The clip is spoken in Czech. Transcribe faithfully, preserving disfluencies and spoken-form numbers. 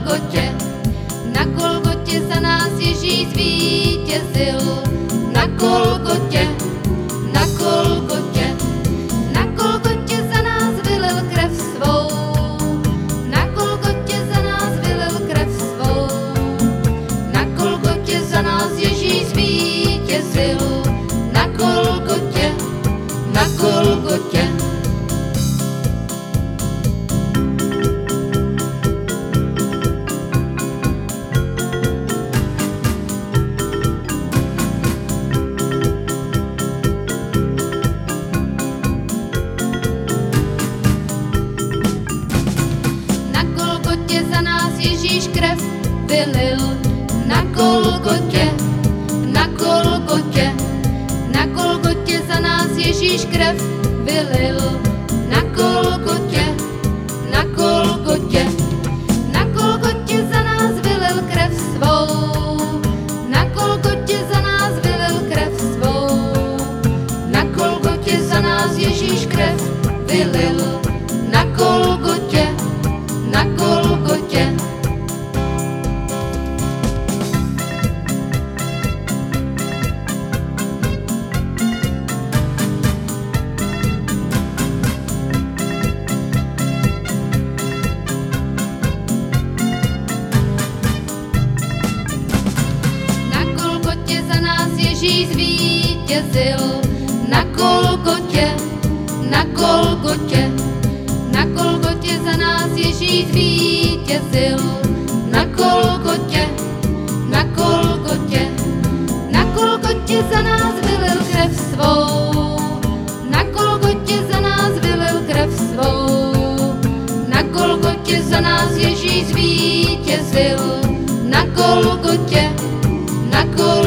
Golgotě, na Golgotě za nás Ježíš zvítězil. Na Golgotě, na Golgotě, na Golgotě za nás vylil krev svou. Na Golgotě za nás vylil krev svou. Na Golgotě za nás Ježíš zvítězil. Na Golgotě, na Golgotě. Za nás Ježíš krev vylil. Na Golgotě, na Golgotě, na Golgotě za nás Ježíš krev vylil. Na Golgotě, na Golgotě, na Golgotě za nás vylil krev svou. Na Golgotě za nás vylil krev svou. Na Golgotě za nás Ježíš krev vylil. Na Golgotě, na Golgotě. Na Golgotě za nás Ježíš zvítězil. Na Golgotě, na Golgotě, na Golgotě za nás Ježíš zvítězil. Na Golgotě, na Golgotě, na Golgotě za nás vylil krev svou. Na Golgotě za nás vylil krev svou. Na Golgotě za nás Ježíš zvítězil. Na Golgotě, na Golgotě.